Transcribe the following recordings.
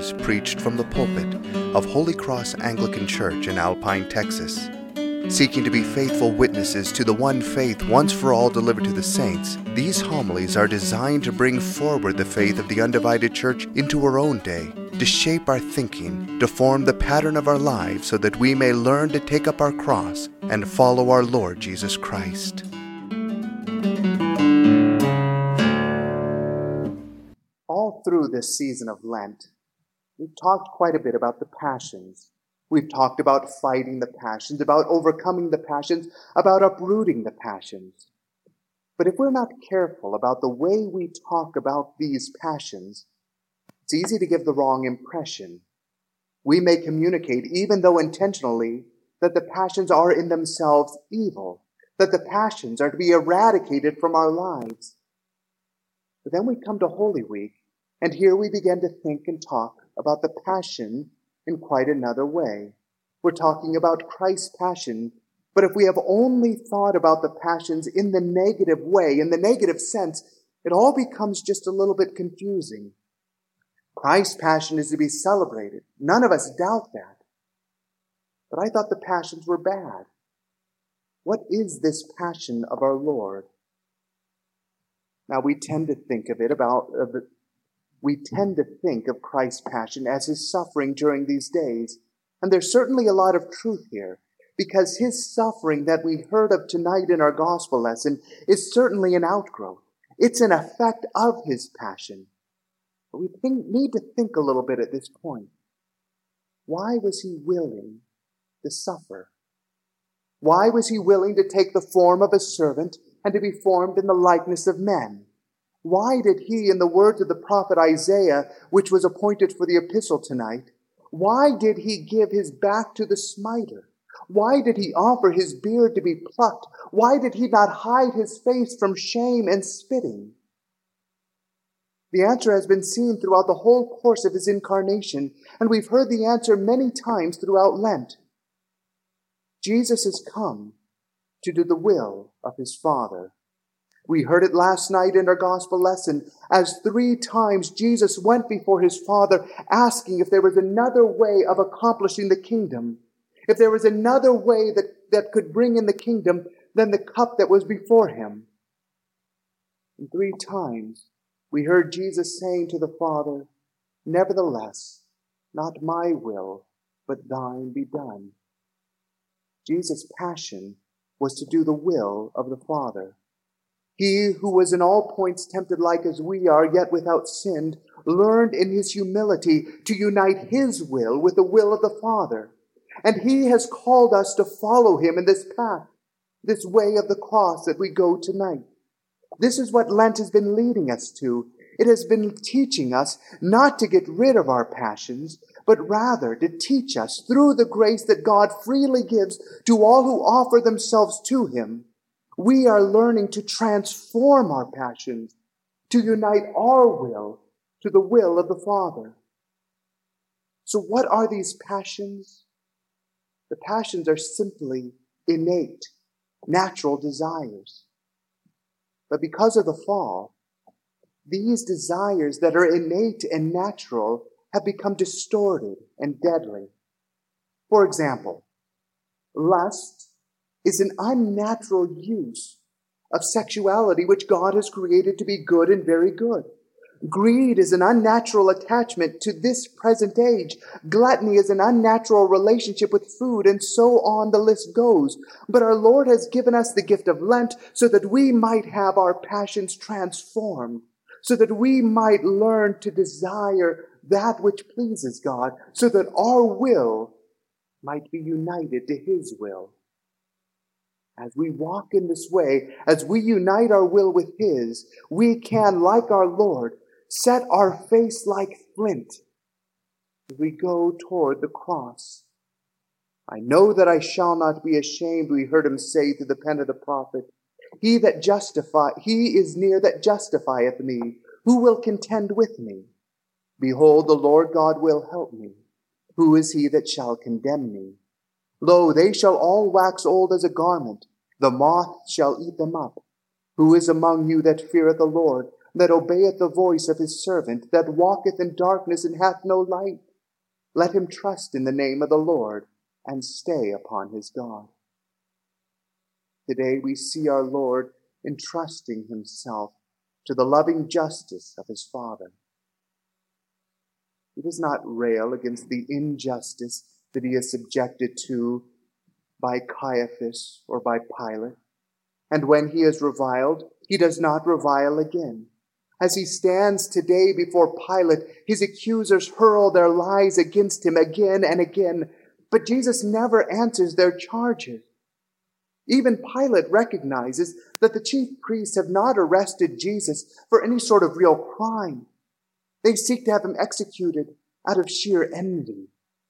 homilies preached from the pulpit of Holy Cross Anglican Church in Alpine, Texas. Seeking to be faithful witnesses to the one faith once for all delivered to the saints, these homilies are designed to bring forward the faith of the undivided Church into our own day, to shape our thinking, to form the pattern of our lives so that we may learn to take up our cross and follow our Lord Jesus Christ. All through this season of Lent, we've talked quite a bit about the passions. We've talked about fighting the passions, about overcoming the passions, about uprooting the passions. But if we're not careful about the way we talk about these passions, it's easy to give the wrong impression. We may communicate, even though intentionally, that the passions are in themselves evil, that the passions are to be eradicated from our lives. But then we come to Holy Week, and here we begin to think and talk about the passion in quite another way. We're talking about Christ's passion, but if we have only thought about the passions in the negative way, in the negative sense, it all becomes just a little bit confusing. Christ's passion is to be celebrated. None of us doubt that. But I thought the passions were bad. What is this passion of our Lord? Now we tend to think of Christ's passion as his suffering during these days. And there's certainly a lot of truth here, because his suffering that we heard of tonight in our gospel lesson is certainly an outgrowth. It's an effect of his passion. But we need to think a little bit at this point. Why was he willing to suffer? Why was he willing to take the form of a servant and to be formed in the likeness of men? Why did he, in the words of the prophet Isaiah, which was appointed for the epistle tonight, why did he give his back to the smiter? Why did he offer his beard to be plucked? Why did he not hide his face from shame and spitting? The answer has been seen throughout the whole course of his incarnation, and we've heard the answer many times throughout Lent. Jesus has come to do the will of his Father. We heard it last night in our gospel lesson, as 3 times Jesus went before his Father asking if there was another way of accomplishing the kingdom, if there was another way that could bring in the kingdom than the cup that was before him. And 3 times we heard Jesus saying to the Father, "Nevertheless, not my will, but thine be done." Jesus' passion was to do the will of the Father. He who was in all points tempted like as we are, yet without sin, learned in his humility to unite his will with the will of the Father. And he has called us to follow him in this path, this way of the cross that we go tonight. This is what Lent has been leading us to. It has been teaching us not to get rid of our passions, but rather to teach us through the grace that God freely gives to all who offer themselves to him. We are learning to transform our passions, to unite our will to the will of the Father. So what are these passions? The passions are simply innate, natural desires. But because of the fall, these desires that are innate and natural have become distorted and deadly. For example, lust is an unnatural use of sexuality which God has created to be good and very good. Greed is an unnatural attachment to this present age. Gluttony is an unnatural relationship with food, and so on the list goes. But our Lord has given us the gift of Lent so that we might have our passions transformed, so that we might learn to desire that which pleases God, so that our will might be united to his will. As we walk in this way, as we unite our will with his, we can, like our Lord, set our face like flint as we go toward the cross. I know that I shall not be ashamed, we heard him say through the pen of the prophet. He is near that justifieth me. Who will contend with me? Behold, the Lord God will help me. Who is he that shall condemn me? Lo, they shall all wax old as a garment. The moth shall eat them up. Who is among you that feareth the Lord? that obeyeth the voice of his servant, that walketh in darkness and hath no light. Let him trust in the name of the Lord and stay upon his God. Today we see our Lord entrusting himself to the loving justice of his Father. He does not rail against the injustice that he is subjected to by Caiaphas or by Pilate. And when he is reviled, he does not revile again. As he stands today before Pilate, his accusers hurl their lies against him again and again, but Jesus never answers their charges. Even Pilate recognizes that the chief priests have not arrested Jesus for any sort of real crime. They seek to have him executed out of sheer envy.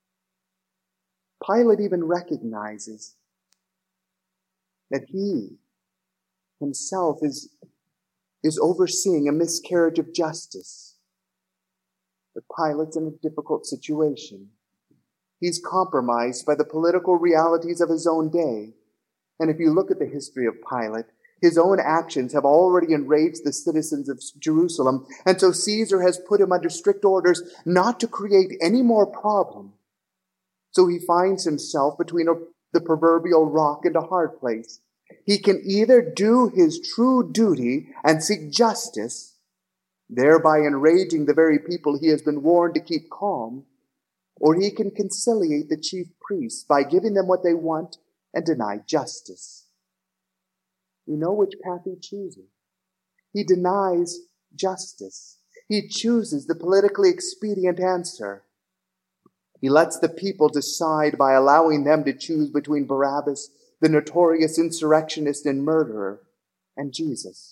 Pilate even recognizes that he himself is overseeing a miscarriage of justice. But Pilate's in a difficult situation. He's compromised by the political realities of his own day. And if you look at the history of Pilate, his own actions have already enraged the citizens of Jerusalem, and so Caesar has put him under strict orders not to create any more problem. So he finds himself between the proverbial rock and a hard place. He can either do his true duty and seek justice, thereby enraging the very people he has been warned to keep calm, or he can conciliate the chief priests by giving them what they want and deny justice. You know which path he chooses. He denies justice. He chooses the politically expedient answer. He lets the people decide by allowing them to choose between Barabbas, the notorious insurrectionist and murderer, and Jesus.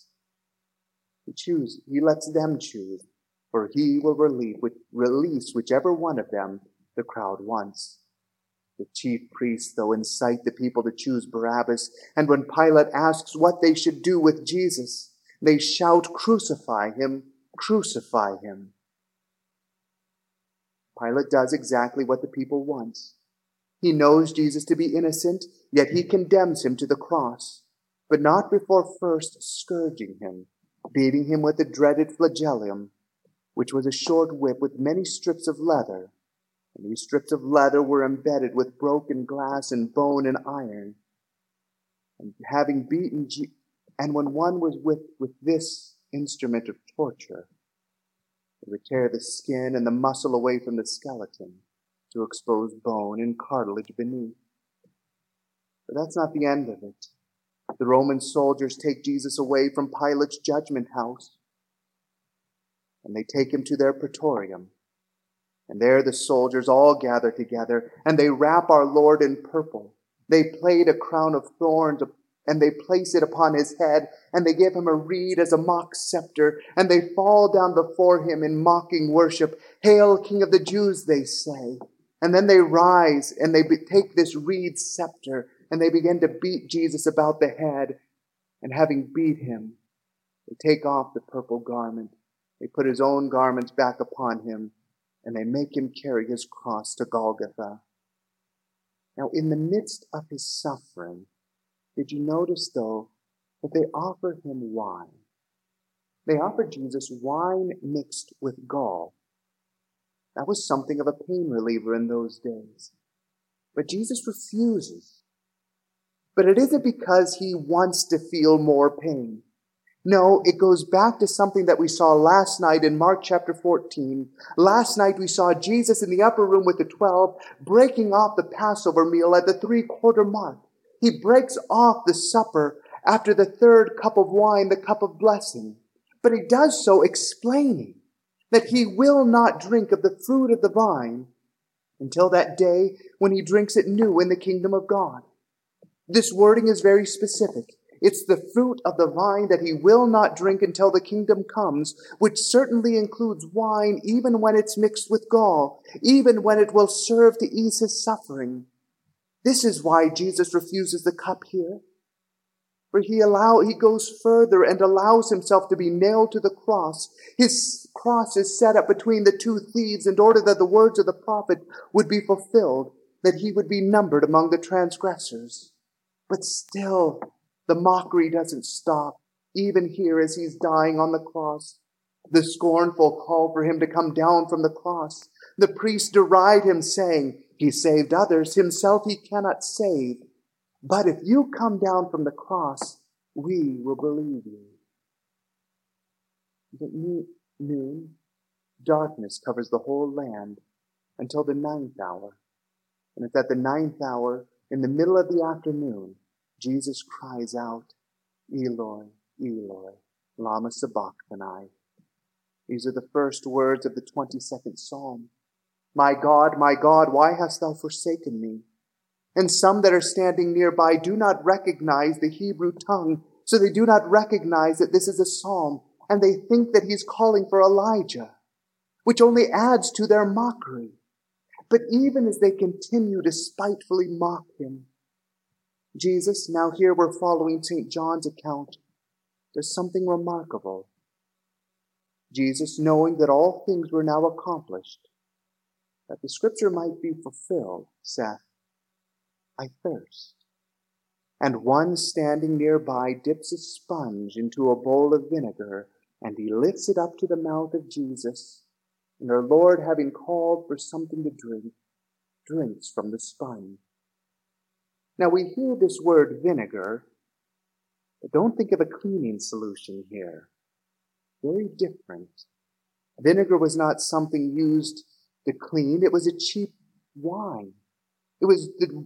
He lets them choose, for he will release whichever one of them the crowd wants. The chief priests, though, incite the people to choose Barabbas, and when Pilate asks what they should do with Jesus, they shout, "Crucify him! Crucify him!" Pilate does exactly what the people want. He knows Jesus to be innocent, yet he condemns him to the cross, but not before first scourging him, beating him with the dreaded flagellum, which was a short whip with many strips of leather. And these strips of leather were embedded with broken glass and bone and iron. And when one was with this instrument of torture, it would tear the skin and the muscle away from the skeleton to expose bone and cartilage beneath. But that's not the end of it. The Roman soldiers take Jesus away from Pilate's judgment house, and they take him to their praetorium. And there the soldiers all gather together, and they wrap our Lord in purple. They plait a crown of thorns, and they place it upon his head, and they give him a reed as a mock scepter, and they fall down before him in mocking worship. "Hail, King of the Jews," they say. And then they rise, and they take this reed scepter, and they begin to beat Jesus about the head. And having beat him, they take off the purple garment. They put his own garments back upon him, and they make him carry his cross to Golgotha. Now, in the midst of his suffering, did you notice, though, that they offer him wine? They offer Jesus wine mixed with gall. That was something of a pain reliever in those days. But Jesus refuses. But it isn't because he wants to feel more pain. No, it goes back to something that we saw last night in Mark chapter 14. Last night we saw Jesus in the upper room with the 12, breaking off the Passover meal at the 3-quarter mark. He breaks off the supper after the third cup of wine, the cup of blessing. But he does so explaining that he will not drink of the fruit of the vine until that day when he drinks it new in the kingdom of God. This wording is very specific. It's the fruit of the vine that he will not drink until the kingdom comes, which certainly includes wine even when it's mixed with gall, even when it will serve to ease his suffering. This is why Jesus refuses the cup here. For he goes further and allows himself to be nailed to the cross. His cross is set up between the two thieves in order that the words of the prophet would be fulfilled, that he would be numbered among the transgressors. But still, the mockery doesn't stop. even here as he's dying on the cross. The scornful call for him to come down from the cross. The priests deride him, saying, he saved others, himself he cannot save. But if you come down from the cross, we will believe you. At noon, darkness covers the whole land until the 9th hour. And it's at the 9th hour, in the middle of the afternoon, Jesus cries out, Eloi, Eloi, lama sabachthani. These are the first words of the 22nd Psalm. My God, why hast thou forsaken me? And some that are standing nearby do not recognize the Hebrew tongue, so they do not recognize that this is a psalm, and they think that he's calling for Elijah, which only adds to their mockery. But even as they continue to spitefully mock him, Jesus, now here we're following St. John's account, does something remarkable. Jesus, knowing that all things were now accomplished, that the scripture might be fulfilled, saith, I thirst. And one standing nearby dips a sponge into a bowl of vinegar, and he lifts it up to the mouth of Jesus. And our Lord, having called for something to drink, drinks from the sponge. Now we hear this word vinegar, but don't think of a cleaning solution here. Very different. Vinegar was not something used to clean. It was a cheap wine. It was the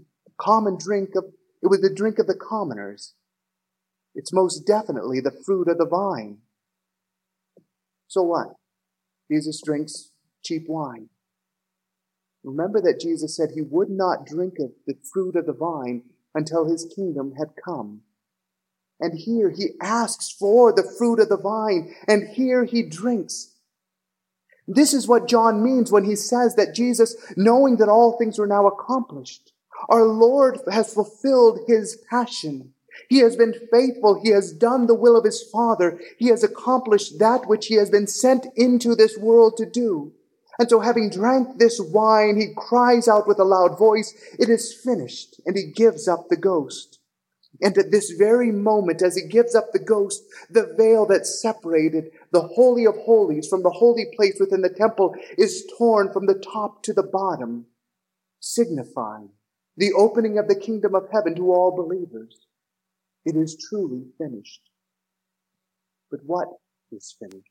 drink of the commoners. It's most definitely the fruit of the vine. So what? Jesus drinks cheap wine. Remember that Jesus said he would not drink of the fruit of the vine until his kingdom had come. And here he asks for the fruit of the vine, and here he drinks. This is what John means when he says that Jesus, knowing that all things were now accomplished, our Lord has fulfilled his passion. He has been faithful. He has done the will of his Father. He has accomplished that which he has been sent into this world to do. And so having drank this wine, he cries out with a loud voice, it is finished, and he gives up the ghost. And at this very moment, as he gives up the ghost, the veil that separated the Holy of Holies from the holy place within the temple is torn from the top to the bottom, signifying the opening of the kingdom of heaven to all believers. It is truly finished. But what is finished?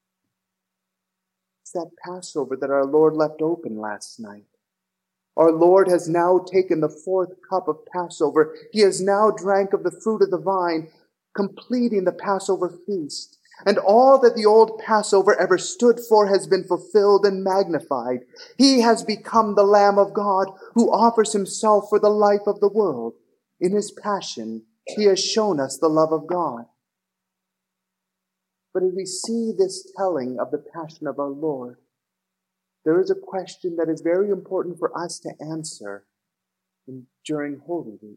It's that Passover that our Lord left open last night. Our Lord has now taken the fourth cup of Passover. He has now drank of the fruit of the vine, completing the Passover feast. And all that the old Passover ever stood for has been fulfilled and magnified. He has become the Lamb of God who offers himself for the life of the world. In his passion, he has shown us the love of God. But as we see this telling of the passion of our Lord, there is a question that is very important for us to answer during Holy Week.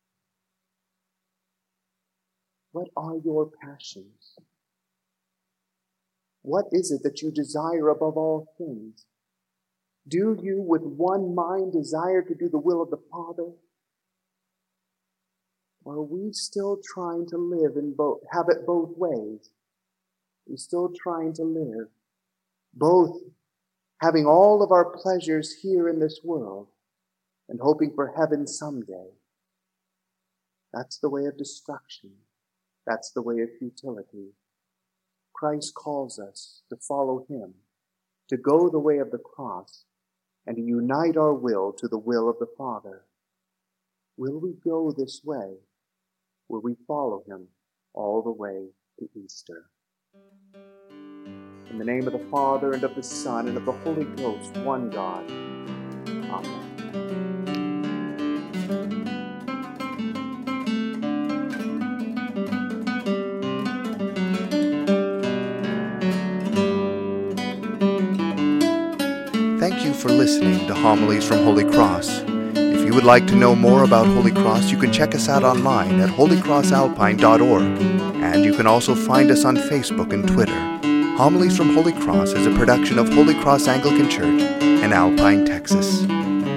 What are your passions? What is it that you desire above all things? Do you with one mind desire to do the will of the Father? Or are we still trying to live have it both ways? We're still trying to live both having all of our pleasures here in this world and hoping for heaven someday. That's the way of destruction. That's the way of futility. Christ calls us to follow him, to go the way of the cross, and to unite our will to the will of the Father. Will we go this way? Will we follow him all the way to Easter? In the name of the Father, and of the Son, and of the Holy Ghost, one God. Amen. Thank you for listening to Homilies from Holy Cross. If you would like to know more about Holy Cross, you can check us out online at holycrossalpine.org, and you can also find us on Facebook and Twitter. Homilies from Holy Cross is a production of Holy Cross Anglican Church in Alpine, Texas.